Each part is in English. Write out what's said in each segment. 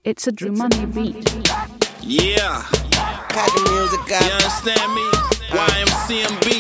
It's a Drew Money beat. Yeah. Got the music up. You understand me? YMCMB.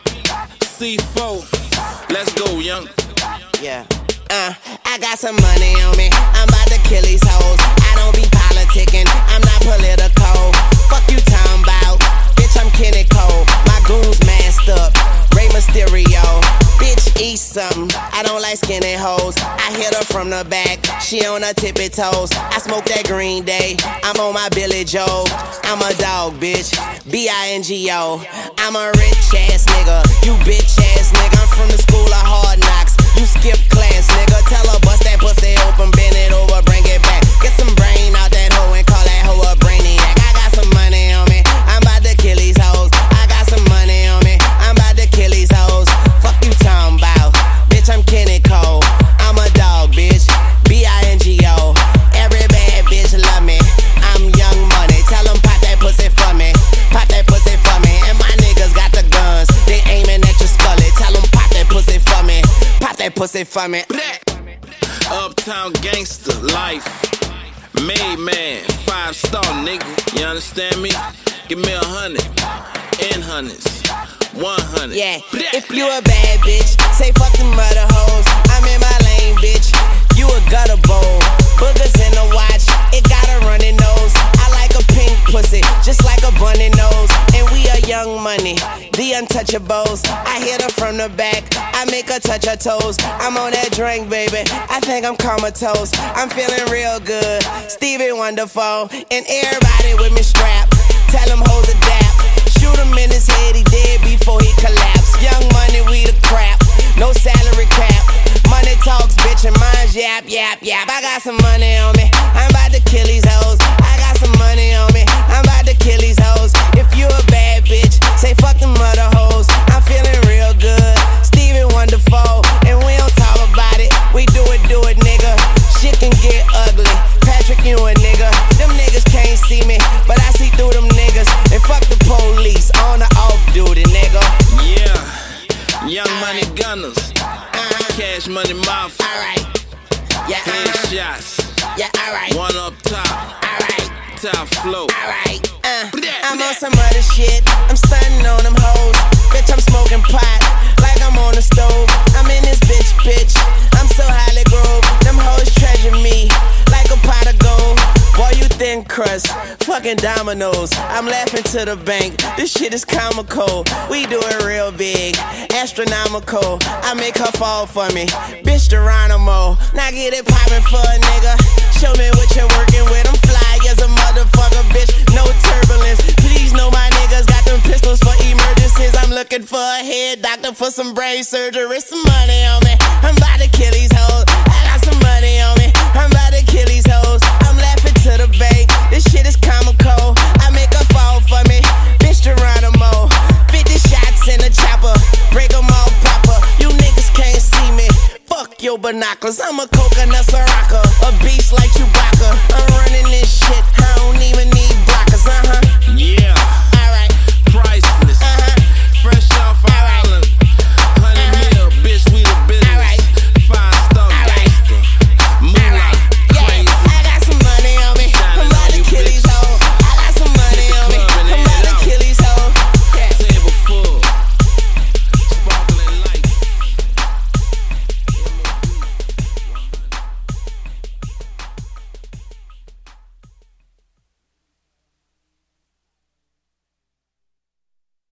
C4. Let's go, young. Yeah. I got some money on me. I'm about to kill these hoes. I don't be politicking. I'm not political. Fuck you talking about. Bitch, I'm Kenny Cole. My goons masked up. Rey Mysterio. Bitch, eat something. I don't like skinny hoes. I hit her from the back. She on her tippy toes. I smoke that Green Day. I'm on my Billy Joe. I'm a dog, bitch. B-I-N-G-O. I'm a rich ass nigga. You bitch ass nigga. I'm from the school of hard knocks. You skip class, nigga. Tell her bust that pussy open, bend it over, bring it back. Get some brain out that hoe and call that hoe a brainiac. I got some money on me. I'm about to kill these hoes. I got some money on me. I'm about to kill these hoes. Fuck you talking about. Bitch, I'm Kenny Cole. I'm a dog, bitch. B-I-N-G-O. Every bad bitch love me. I'm Young Money. Tell them pop that pussy for me. Pop that pussy for me. And my niggas got the guns. They aiming at your skull. Tell them pop that pussy for me. Pop that pussy for me. Uptown gangster life. Made man, 5-star nigga. You understand me? Give me 100 in hundreds. 100. Yeah, if you a bad bitch, say fuck them mother hoes. I'm in my lane, bitch. You a gutter bowl. Boogers in the watch, it got a runny nose. I like a pink pussy, just like a bunny nose. And we are Young Money, the untouchables. I hit her from the back, I make her touch her toes. I'm on that drink, baby, I think I'm comatose. I'm feeling real good, Stevie Wonderful. And everybody with me strapped, tell them hoes adapt. Shoot him in his head, he dead before he collapse. Young Money, we the crap, no salary cap. Money talks, bitch, and mine's yap, yap, yap. I got some money on me, I'm about to kill these hoes. I got some money on me, I'm about to kill these hoes. If you a bad bitch, say fuck them other hoes. I'm feeling real good, Stevie Wonderful. And we don't talk about it, we do it, nigga. Shit can get ugly, Patrick, you a nigga. Them niggas can't see me, but I see through them niggas. And fuck the police, on or off duty, nigga. Yeah, Young Money Gunners. Cash Money Mafia. Alright. Yeah, Headshots. Yeah, alright. One up top. Alright. Top flow. Alright. I'm on some other shit. I'm stunning on them hoes. Bitch, I'm smoking pot like I'm on the stove. I'm in this bitch. I'm so highly grove. Them hoes treasure me like a pot of gold. Boy, you thin crust, fucking dominoes. I'm laughing to the bank, this shit is comical. We do it real big, astronomical. I make her fall for me, bitch Geronimo. Now get it poppin' for a nigga. Show me what you're working with, I'm fly as a motherfucker, bitch. No turbulence, please know my niggas got them pistols for emergencies. I'm looking for a head doctor for some brain surgery. Some money on me, I'm about to kill these hoes. I got some money on me, I'm about to kill these hoes. I'm laughing to the bank, this shit is comical. I make her fall for me, bitch Geronimo. 50 shots in a chopper, break them all proper. You niggas can't see me, fuck your binoculars. I'm a coconut syrup.